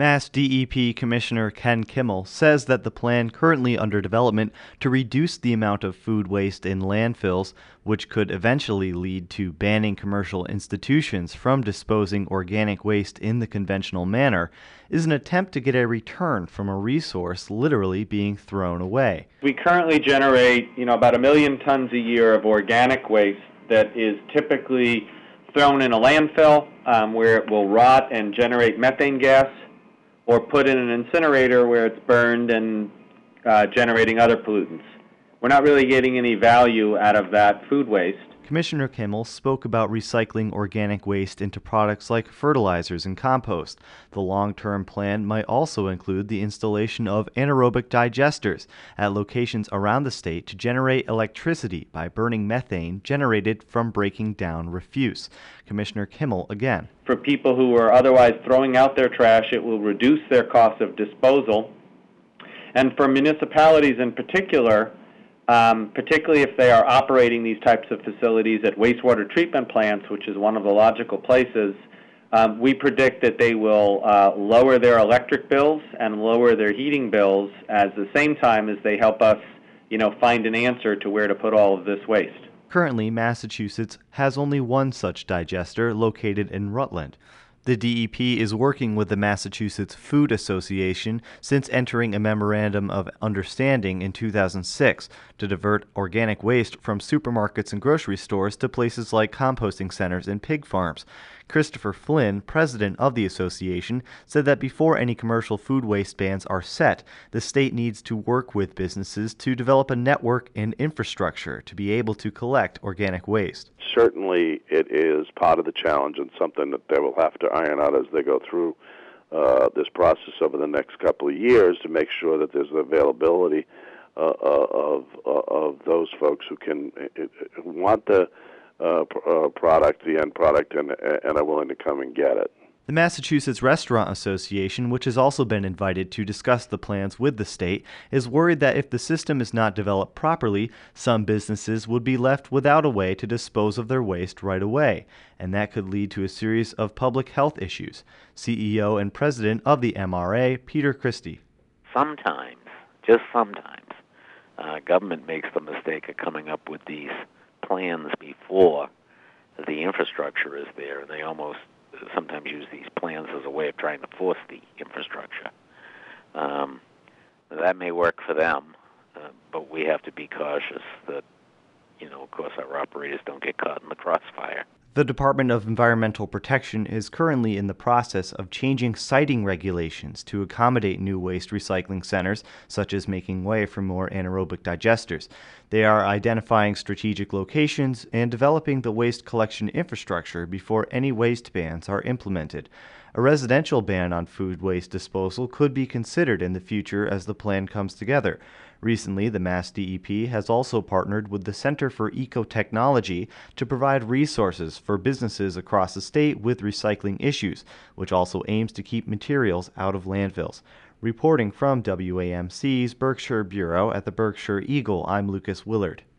Mass DEP Commissioner Ken Kimmel says that the plan currently under development to reduce the amount of food waste in landfills, which could eventually lead to banning commercial institutions from disposing organic waste in the conventional manner, is an attempt to get a return from a resource literally being thrown away. We currently generate, about 1 million tons a year of organic waste that is typically thrown in a landfill where it will rot and generate methane gas, or put in an incinerator where it's burned and generating other pollutants. We're not really getting any value out of that food waste. Commissioner Kimmel spoke about recycling organic waste into products like fertilizers and compost. The long-term plan might also include the installation of anaerobic digesters at locations around the state to generate electricity by burning methane generated from breaking down refuse. Commissioner Kimmel again. For people who are otherwise throwing out their trash, it will reduce their cost of disposal. And for municipalities in particular, particularly if they are operating these types of facilities at wastewater treatment plants, which is one of the logical places, we predict that they will lower their electric bills and lower their heating bills at the same time as they help us, find an answer to where to put all of this waste. Currently, Massachusetts has only one such digester located in Rutland. The DEP is working with the Massachusetts Food Association since entering a memorandum of understanding in 2006 to divert organic waste from supermarkets and grocery stores to places like composting centers and pig farms. Christopher Flynn, president of the association, said that before any commercial food waste bans are set, the state needs to work with businesses to develop a network and infrastructure to be able to collect organic waste. Certainly it is part of the challenge and something that they will have to iron out as they go through this process over the next couple of years to make sure that there's availability of those folks who want the product, the end product, and are willing to come and get it. The Massachusetts Restaurant Association, which has also been invited to discuss the plans with the state, is worried that if the system is not developed properly, some businesses would be left without a way to dispose of their waste right away, and that could lead to a series of public health issues. CEO and president of the MRA, Peter Christie. Sometimes, just sometimes, government makes the mistake of coming up with these plans before the infrastructure is there, and they almost sometimes use these plans as a way of trying to force the infrastructure. That may work for them, but we have to be cautious that, of course, our operators don't get caught in the crossfire. The Department of Environmental Protection is currently in the process of changing siting regulations to accommodate new waste recycling centers, such as making way for more anaerobic digesters. They are identifying strategic locations and developing the waste collection infrastructure before any waste bans are implemented. A residential ban on food waste disposal could be considered in the future as the plan comes together. Recently, the Mass DEP has also partnered with the Center for Ecotechnology to provide resources for businesses across the state with recycling issues, which also aims to keep materials out of landfills. Reporting from WAMC's Berkshire Bureau at the Berkshire Eagle, I'm Lucas Willard.